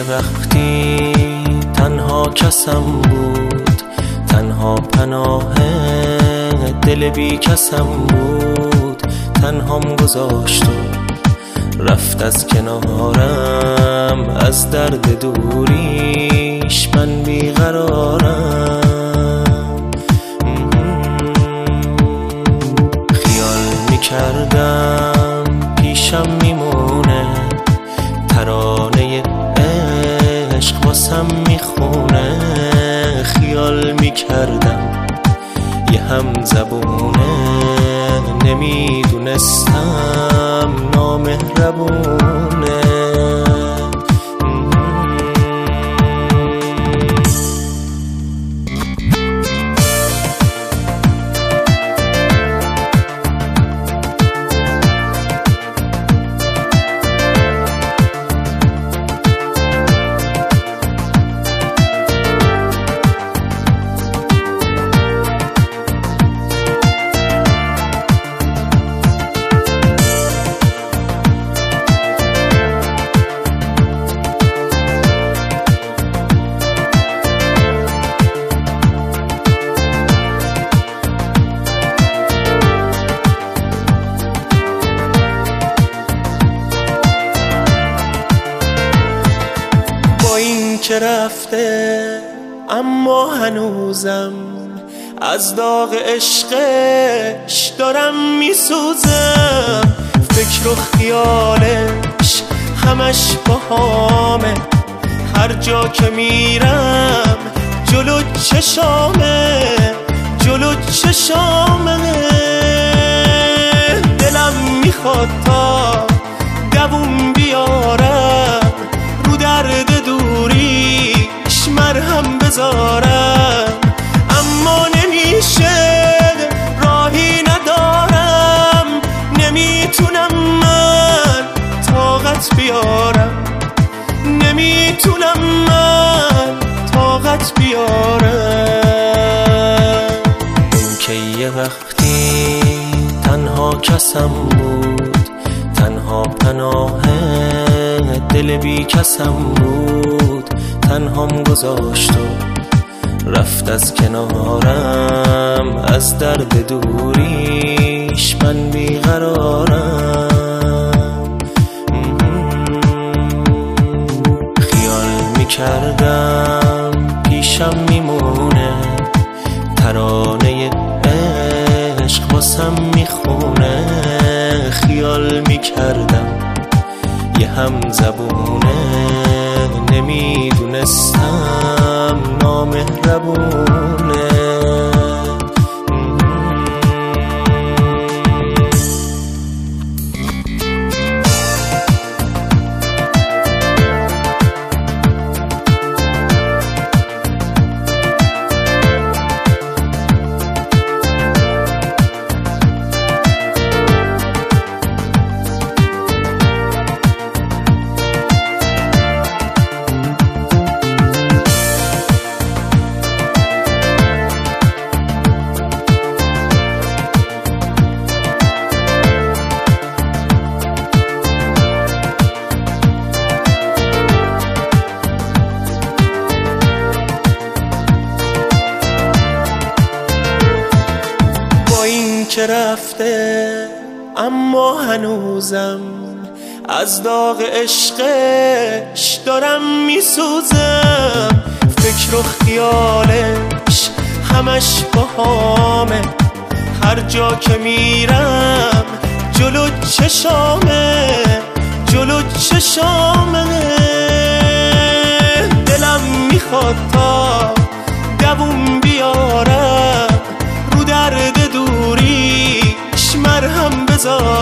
وقتی تنها کسم بود، تنها پناه دل بی کسم بود، تنهام گذاشت و رفت از کنارم، از درد دوریش من بیقرارم. خیال میکردم پیشم میمونه، ترانه عشق واسم میخونه. خیال میکردم یه هم زبونه، نمیدونستم نامهربونه. که رفته اما هنوزم از داغ عشقش دارم میسوزم. فکر و خیالش همش باهامه، هر جا که میرم جلو چشامه، جلو چشامه. دلم میخواد تا دووم بیارم، رو درد دوریش مرهم بذارم، اما نمیشه، راهی ندارم، نمیتونم من طاقت بیارم، نمیتونم من طاقت بیارم. اون که یه وقتی تنها کسم بود، تنها پناه دل بی کسم بود، تنهام گذاشت و رفت از کنارم، از درد دوریش من بیقرارم. خیال میکردم پیشم میمونه، ترانه عشق واسم میخونه. خیال میکردم یه هم زبونه، نمیدونستم نامهربونه. که رفته اما هنوزم از داغ عشقش دارم میسوزم. فکر و خیالش همش باهامه، هر جا که میرم جلو چشامه، جلو چشامه. دلم میخواد تا دووم بیارم، رو درد دوریش مرهم بذارم،